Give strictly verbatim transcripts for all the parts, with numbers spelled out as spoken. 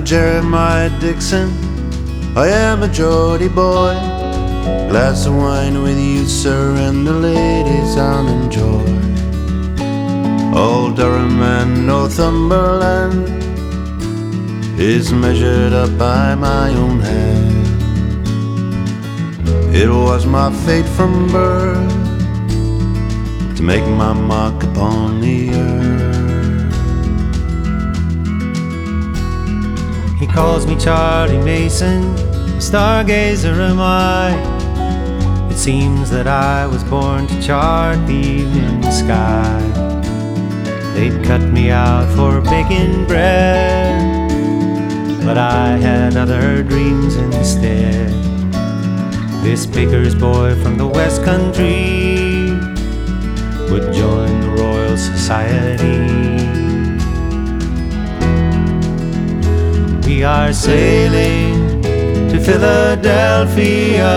Jeremiah Dixon, I am a Geordie boy. Glass of wine with you, sir, and the ladies I'll enjoy. Old Durham and Northumberland is measured up by my own hand. It was my fate from birth to make my mark upon the earth. He calls me Charlie Mason, stargazer am I. It seems that I was born to chart the evening sky. They'd cut me out for baking bread, but I had other dreams instead. This baker's boy from the West Country would join the Royal Society. We are sailing to Philadelphia,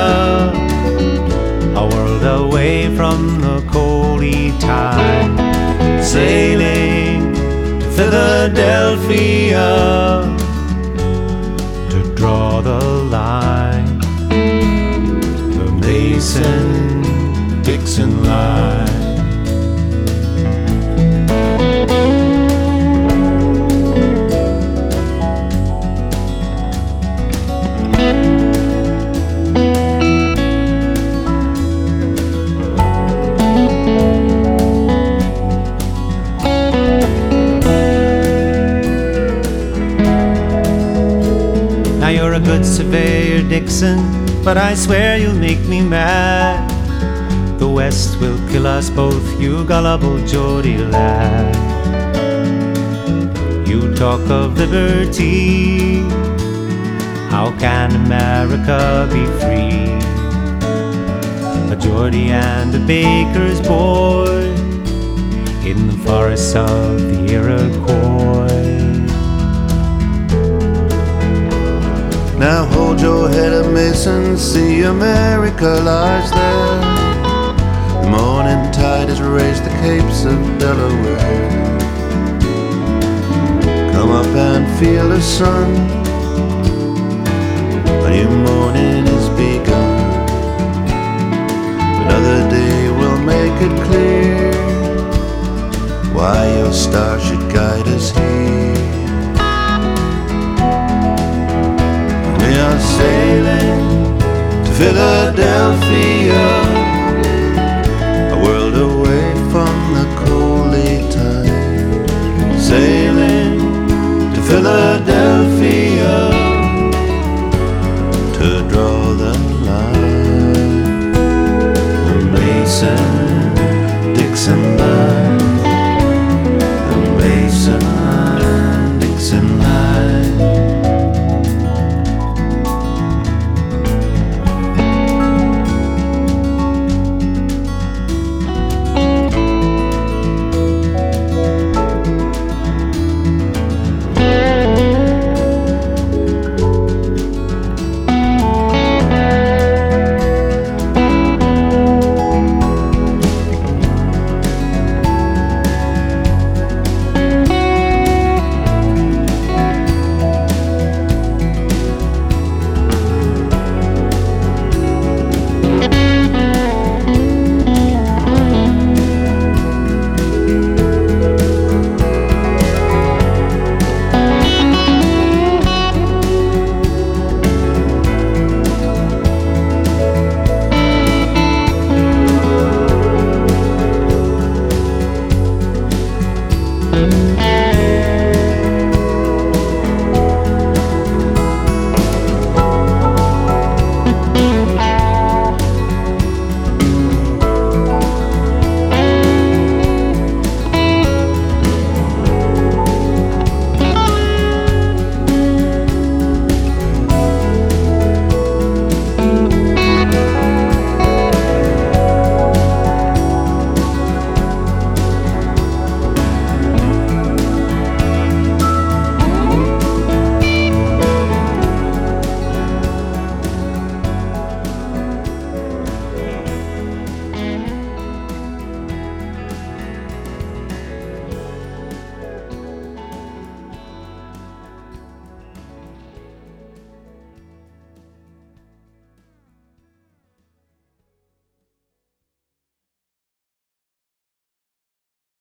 a world away from the coldy tide. Sailing to Philadelphia to draw the line, the Mason-Dixon line. Now you're a good surveyor, Dixon, but I swear you'll make me mad. The West will kill us both, you gullible Geordie lad. You talk of liberty, how can America be free? A Geordie and a baker's boy in the forests of the Iroquois. Now hold your head up, Mason, see America lies there. The morning tide has raised the capes of Delaware. Come up and feel the sun, a new morning is begun. Another day will make it clear why your star should guide us here. We are sailing to Philadelphia